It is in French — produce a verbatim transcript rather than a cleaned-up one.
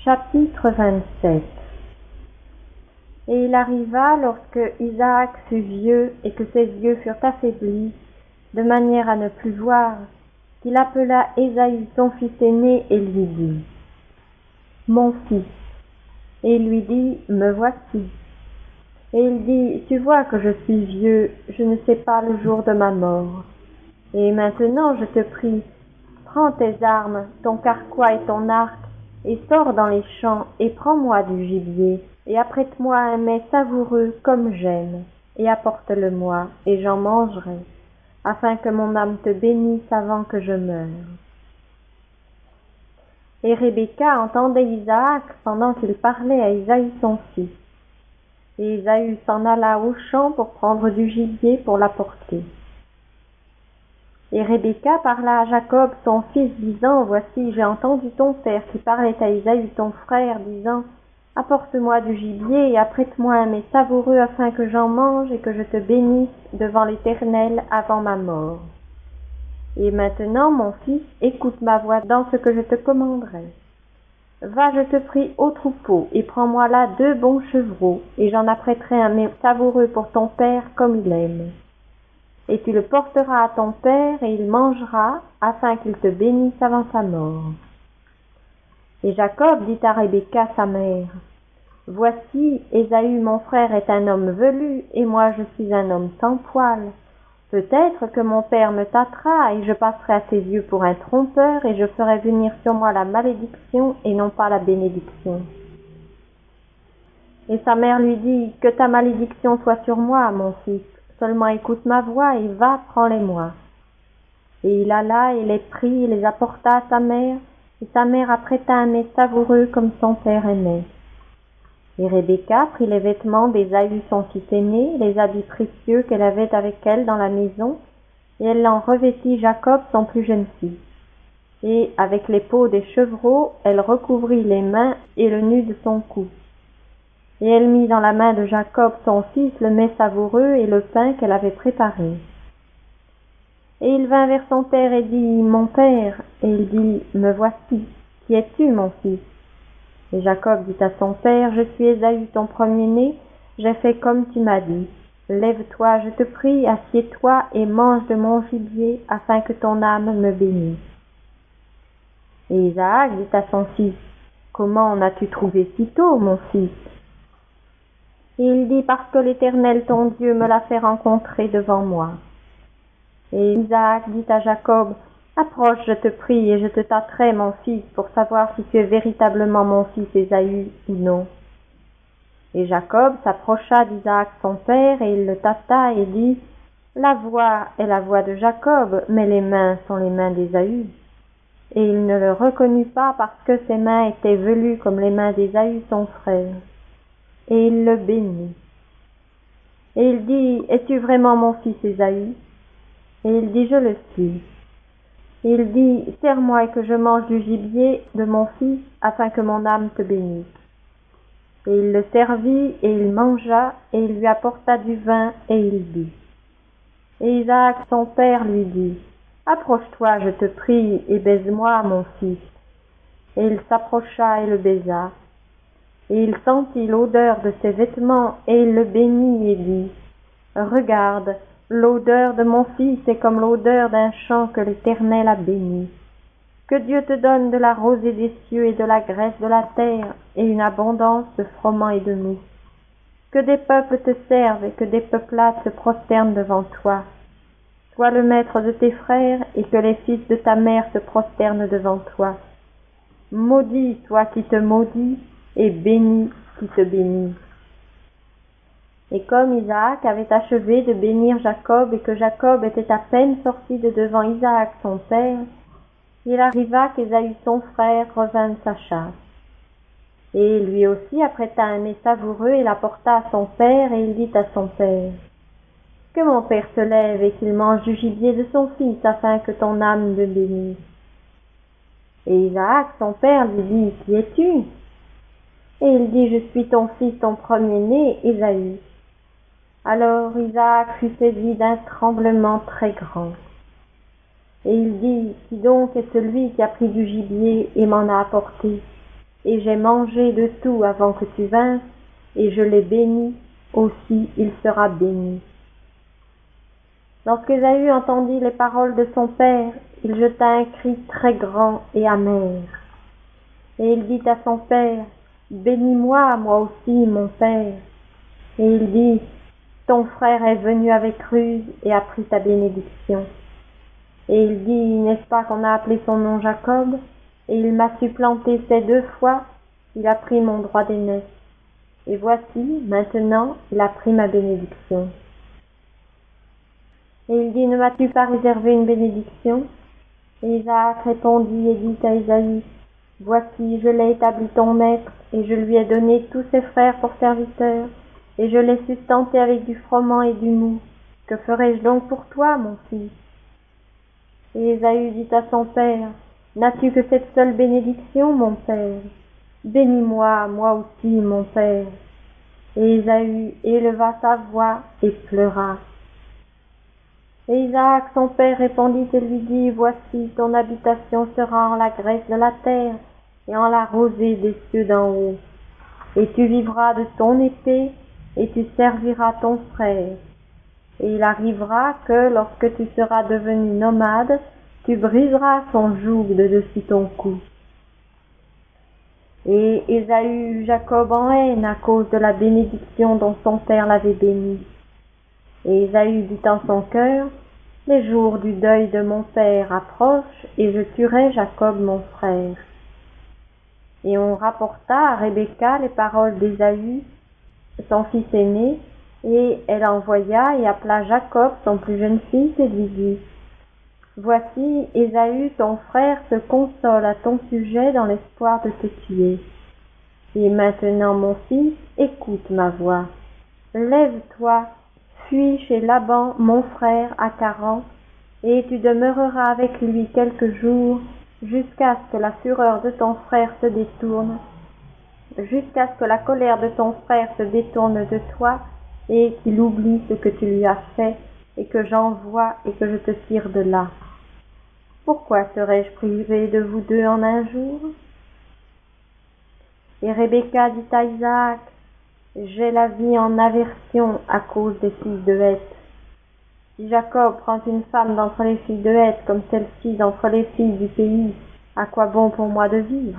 Chapitre vingt-sept. Et il arriva, lorsque Isaac fut vieux et que ses yeux furent affaiblis, de manière à ne plus voir, qu'il appela Ésaü son fils aîné et lui dit : Mon fils. Et il lui dit : Me voici. Et il dit : Tu vois que je suis vieux, je ne sais pas le jour de ma mort. Et maintenant, je te prie, prends tes armes, ton carquois et ton arc, et sors dans les champs, et prends-moi du gibier, et apprête-moi un mets savoureux comme j'aime, et apporte-le-moi, et j'en mangerai, afin que mon âme te bénisse avant que je meure. Et Rebecca entendait Isaac pendant qu'il parlait à Ésaü son fils. Et Ésaü s'en alla au champ pour prendre du gibier pour l'apporter. Et Rebecca parla à Jacob son fils, disant : Voici, j'ai entendu ton père qui parlait à Ésaü ton frère, disant : Apporte-moi du gibier et apprête-moi un mets savoureux afin que j'en mange et que je te bénisse devant l'Éternel avant ma mort. Et maintenant, mon fils, écoute ma voix dans ce que je te commanderai. Va, je te prie, au troupeau, et prends-moi là deux bons chevreaux, et j'en apprêterai un mets savoureux pour ton père comme il aime. Et tu le porteras à ton père, et il mangera, afin qu'il te bénisse avant sa mort. Et Jacob dit à Rebecca sa mère : Voici, Ésaü mon frère est un homme velu, et moi je suis un homme sans poil. Peut-être que mon père me tâtera, et je passerai à ses yeux pour un trompeur, et je ferai venir sur moi la malédiction, et non pas la bénédiction. Et sa mère lui dit : Que ta malédiction soit sur moi, mon fils. Seulement écoute ma voix, et va, prends-les-moi. Et il alla, et les prit, et les apporta à sa mère, et sa mère apprêta un mets savoureux comme son père aimait. Et Rebecca prit les vêtements d'Ésaü son fils aîné, les habits précieux qu'elle avait avec elle dans la maison, et elle en revêtit Jacob son plus jeune fils. Et avec les peaux des chevreaux, elle recouvrit les mains et le nu de son cou. Et elle mit dans la main de Jacob son fils le mets savoureux et le pain qu'elle avait préparé. Et il vint vers son père et dit : Mon père. Et il dit : Me voici. Qui es-tu, mon fils ? Et Jacob dit à son père : Je suis Ésaü ton premier-né, j'ai fait comme tu m'as dit. Lève-toi, je te prie, assieds-toi et mange de mon gibier, afin que ton âme me bénisse. Et Isaac dit à son fils : Comment en as-tu trouvé si tôt, mon fils ? Et il dit : Parce que l'Éternel ton Dieu me l'a fait rencontrer devant moi. Et Isaac dit à Jacob : Approche, je te prie, et je te tâterai, mon fils, pour savoir si tu es véritablement mon fils Ésaü ou non. Et Jacob s'approcha d'Isaac son père, et il le tâta et dit : La voix est la voix de Jacob, mais les mains sont les mains d'Ésaü. Et il ne le reconnut pas parce que ses mains étaient velues comme les mains d'Ésaü son frère. Et il le bénit. Et il dit : Es-tu vraiment mon fils Ésaü ? Et il dit : Je le suis. Et il dit : Serre-moi et que je mange du gibier de mon fils, afin que mon âme te bénisse. Et il le servit, et il mangea, et il lui apporta du vin, et il but. Et Isaac son père lui dit : Approche-toi, je te prie, et baise-moi, mon fils. Et il s'approcha et le baisa. Et il sentit l'odeur de ses vêtements, et il le bénit et dit : Regarde, l'odeur de mon fils est comme l'odeur d'un champ que l'Éternel a béni. Que Dieu te donne de la rosée des cieux et de la graisse de la terre, et une abondance de froment et de mousse. Que des peuples te servent et que des peuplades se prosternent devant toi. Sois le maître de tes frères, et que les fils de ta mère se prosternent devant toi. Maudit toi qui te maudis, et béni qui te bénit. Et comme Isaac avait achevé de bénir Jacob et que Jacob était à peine sorti de devant Isaac son père, il arriva qu'Ésaü son frère revint de sa chasse. Et lui aussi apprêta un mets savoureux et l'apporta à son père, et il dit à son père : Que mon père se lève et qu'il mange du gibier de son fils, afin que ton âme me bénisse. Et Isaac son père lui dit : Qui es-tu ? Et il dit : Je suis ton fils, ton premier-né, Ésaü. Alors Isaac fut saisi d'un tremblement très grand. Et il dit : Qui donc est celui qui a pris du gibier et m'en a apporté ? et j'ai mangé de tout avant que tu vinsses, et je l'ai béni, aussi il sera béni. » Lorsqu'Ésaü entendit les paroles de son père, il jeta un cri très grand et amer. Et il dit à son père, « Bénis-moi, moi aussi, mon père. » Et il dit, « Ton frère est venu avec ruse et a pris ta bénédiction. » Et il dit, « N'est-ce pas qu'on a appelé son nom Jacob? Et il m'a supplanté ces deux fois, il a pris mon droit d'aînesse. Et voici, maintenant, il a pris ma bénédiction. » Et il dit, « Ne m'as-tu pas réservé une bénédiction? » Et Isaac répondit et dit à Ésaü, « Voici, je l'ai établi ton maître, et je lui ai donné tous ses frères pour serviteurs, et je l'ai sustenté avec du froment et du mou. Que ferai-je donc pour toi, mon fils? » Et Ésaü dit à son père, « N'as-tu que cette seule bénédiction, mon père? Bénis-moi, moi aussi, mon père. » Et Ésaü éleva sa voix et pleura. Et Isaac, son père, répondit et lui dit, « Voici, ton habitation sera en la graisse de la terre et en la rosée des cieux d'en haut. Et tu vivras de ton épée et tu serviras ton frère. Et il arrivera que, lorsque tu seras devenu nomade, tu briseras son joug de dessus ton cou. » Et Ésaü eut Jacob en haine à cause de la bénédiction dont son père l'avait béni. Et Ésaü dit en son cœur, « Les jours du deuil de mon père approchent, et je tuerai Jacob mon frère. » Et on rapporta à Rebecca les paroles d'Ésaü, son fils aîné, et elle envoya et appela Jacob, son plus jeune fils, et lui dit, « Voici, Ésaü, ton frère, se console à ton sujet dans l'espoir de te tuer. Et maintenant, mon fils, écoute ma voix. Lève-toi, fuis chez Laban, mon frère, à Charan, et tu demeureras avec lui quelques jours, jusqu'à ce que la fureur de ton frère se détourne, jusqu'à ce que la colère de ton frère se détourne de toi, et qu'il oublie ce que tu lui as fait, et que j'envoie et que je te tire de là. Pourquoi serais-je privé de vous deux en un jour? » Et Rebecca dit à Isaac, « J'ai la vie en aversion à cause des fils de Heth. Si Jacob prend une femme d'entre les filles de Heth comme celle-ci d'entre les filles du pays, à quoi bon pour moi de vivre? »